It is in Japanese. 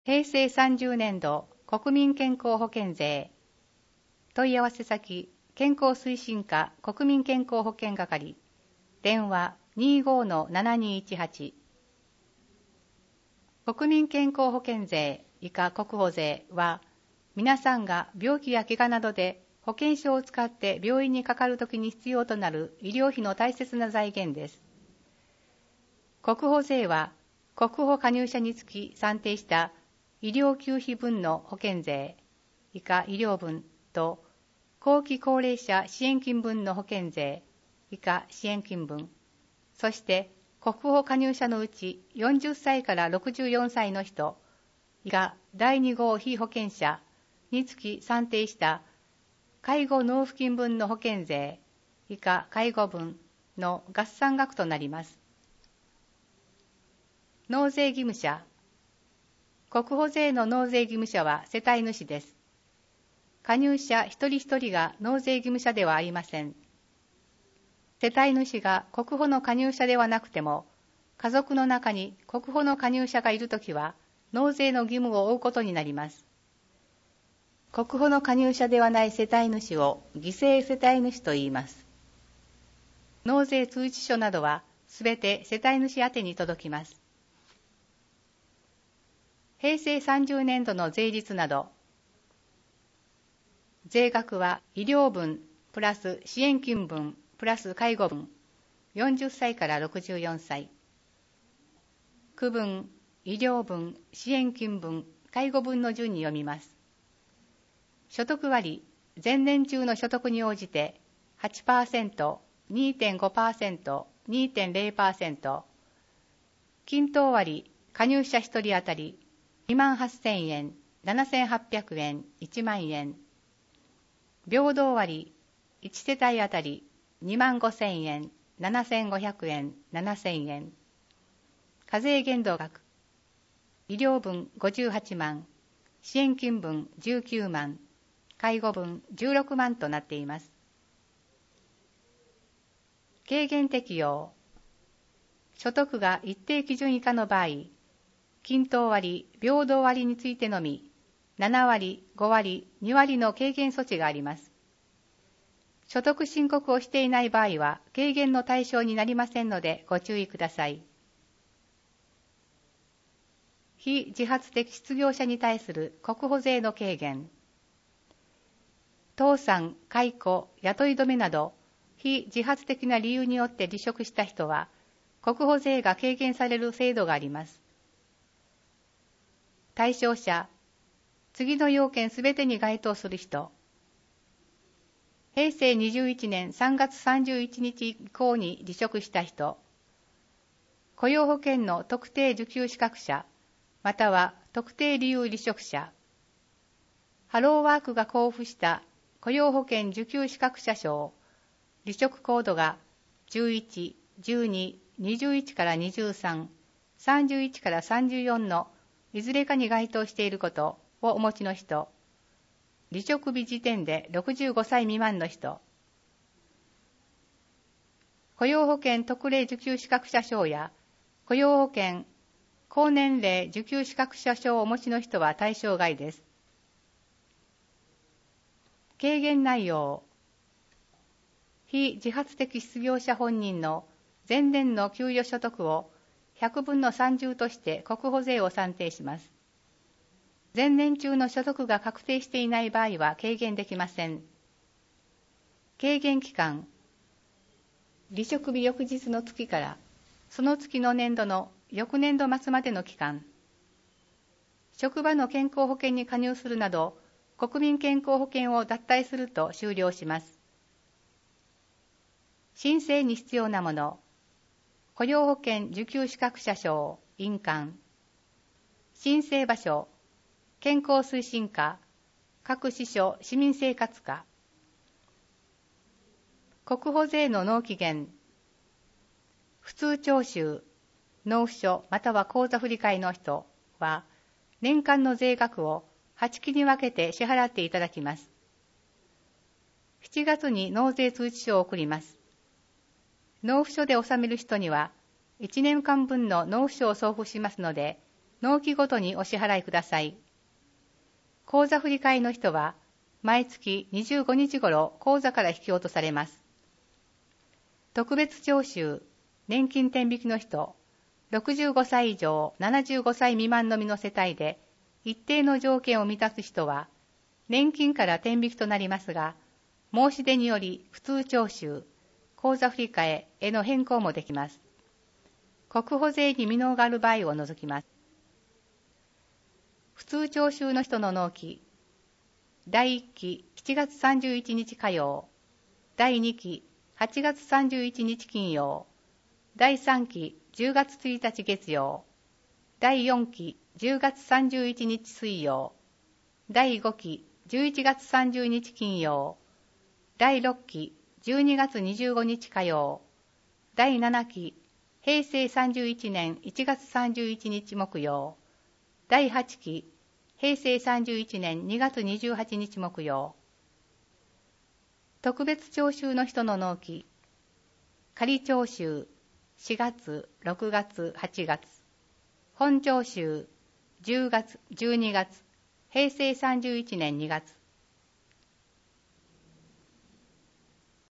平成30年度国民健康保険税。問い合わせ先、健康推進課国民健康保険係。電話 25-7218。国民健康保険税以下国保税は、皆さんが病気や怪我などで保険証を使って病院にかかるときに必要となる医療費の大切な財源です。国保税は、国保加入者につき算定した医療給費分の保険税、以下医療分と、後期高齢者支援金分の保険税、以下支援金分、そして国保加入者のうち40歳から64歳の人、以下第2号被保険者につき算定した介護納付金分の保険税、以下介護分の合算額となります。納税義務者。国保税の納税義務者は世帯主です。加入者一人一人が納税義務者ではありません。世帯主が国保の加入者ではなくても、家族の中に国保の加入者がいるときは、納税の義務を負うことになります。国保の加入者ではない世帯主を犠牲世帯主と言います。納税通知書などはすべて世帯主宛てに届きます。平成30年度の税率など、税額は医療分プラス支援金分プラス介護分、40歳から64歳。区分、医療分、支援金分、介護分の順に読みます。所得割、前年中の所得に応じて 8%、2.5%、2.0%。均等割、加入者1人当たり28,000円、7,800円、1万円。平等割、1世帯当たり25,000円、7,500円、7,000円。課税限度額、医療分58万、支援金分19万、介護分16万となっています。軽減適用。所得が一定基準以下の場合、均等割、平等割についてのみ、7割、5割、2割の軽減措置があります。所得申告をしていない場合は、軽減の対象になりませんのでご注意ください。非自発的失業者に対する国保税の軽減。倒産、解雇、雇い止めなど、非自発的な理由によって離職した人は、国保税が軽減される制度があります。対象者、次の要件すべてに該当する人。平成21年3月31日以降に離職した人。雇用保険の特定受給資格者、または特定理由離職者。ハローワークが交付した雇用保険受給資格者証、離職コードが11、12、21から23、31から34のいずれかに該当していることをお持ちの人、離職日時点で65歳未満の人、雇用保険特例受給資格者証や雇用保険高年齢受給資格者証をお持ちの人は対象外です。軽減内容。非自発的失業者本人の前年の給与所得を100分の30として国保税を算定します。前年中の所得が確定していない場合は軽減できません。軽減期間。離職日翌日の月からその月の年度の翌年度末までの期間。職場の健康保険に加入するなど国民健康保険を脱退すると終了します。申請に必要なもの。雇用保険受給資格者証、印鑑。申請場所、健康推進課、各支所市民生活課。国保税の納期限。普通徴収、納付書または口座振替の人は、年間の税額を8期に分けて支払っていただきます。7月に納税通知書を送ります。納付書で納める人には、1年間分の納付書を送付しますので、 納期ごとにお支払いください。口座振替の人は、毎月25日頃口座から引き落とされます。特別徴収、年金天引きの人、65歳以上75歳未満のみの世帯で、一定の条件を満たす人は、年金から天引きとなりますが、申し出により普通徴収、口座振替への変更もできます。国保税に未納がある場合を除きます。普通徴収の人の納期、第1期7月31日火曜、第2期8月31日金曜、第3期10月1日月曜、第4期10月31日水曜、第5期11月30日金曜、第6期12月25日火曜、第7期平成31年1月31日木曜、第8期平成31年2月28日木曜。特別徴収の人の納期、仮徴収4月、6月、8月、本徴収10月、12月、平成31年2月。